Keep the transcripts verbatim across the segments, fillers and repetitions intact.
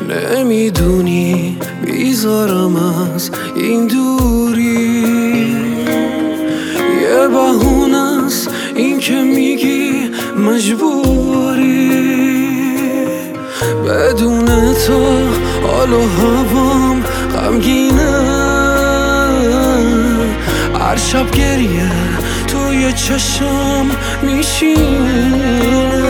نمیدونی بیزارم از این دوری، یه بهونه است این که میگی مجبوری. بدون تو حال و هوام غمگینه، هر شب گریه توی چشم میشینه.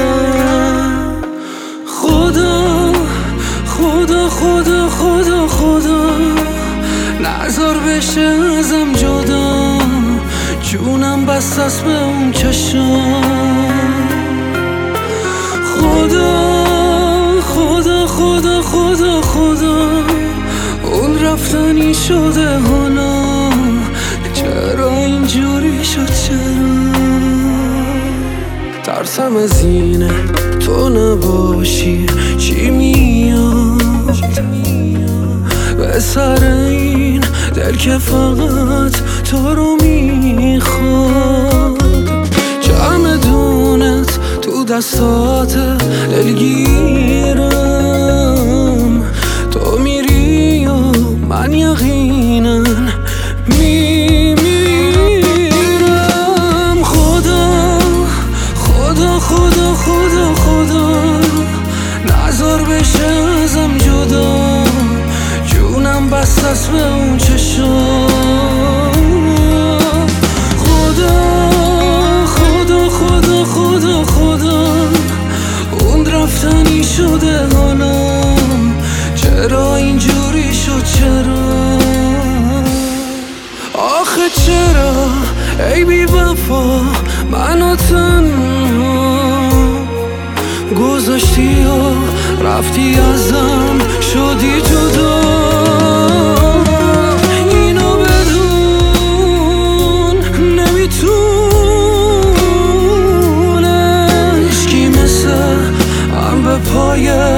خدا خدا خدا خدا خدا نذار بشه ازم جدا، جونم بس است به اون چشم. خدا خدا خدا خدا خدا اون رفتنی شده حالا، چرا اینجوری شد؟ چرا ترسم از اینه تو نباشی چی میاد به سر این دل که فقط تو رو میخواد. چمدونت تو دستات دلگیرم، تو میری و من یقینا میمیرم. خدا خدا خدا خدا خدا نذار بشه ازم جدا، جونم بس است به اون چشم. خدا خدا خدا خدا خدا اون رفتنی شده حالا، چرا اینجوری شد؟ چرا آخه چرا ای بی وفا منو تنها گذاشتی و رفتی ازم شدی جدا؟ اینو بدون نمیتونه هیچکی مثل هم به پای